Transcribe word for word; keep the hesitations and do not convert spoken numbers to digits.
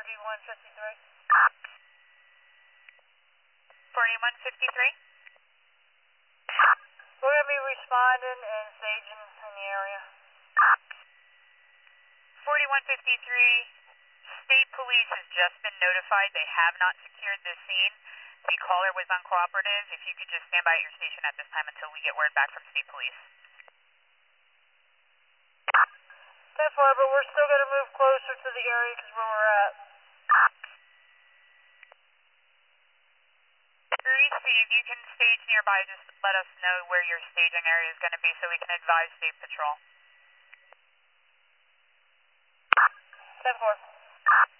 forty-one fifty-three. forty-one fifty-three? We're going to be responding and staging in the area. forty-one fifty-three, State Police has just been notified. They have not secured this scene. The caller was uncooperative. If you could just stand by at your station at this time until we get word back from State Police. ten four, but we're still going to move closer to the area because where we're at. Grease, if you can stage nearby, just let us know where your staging area is going to be so we can advise State Patrol. ten four.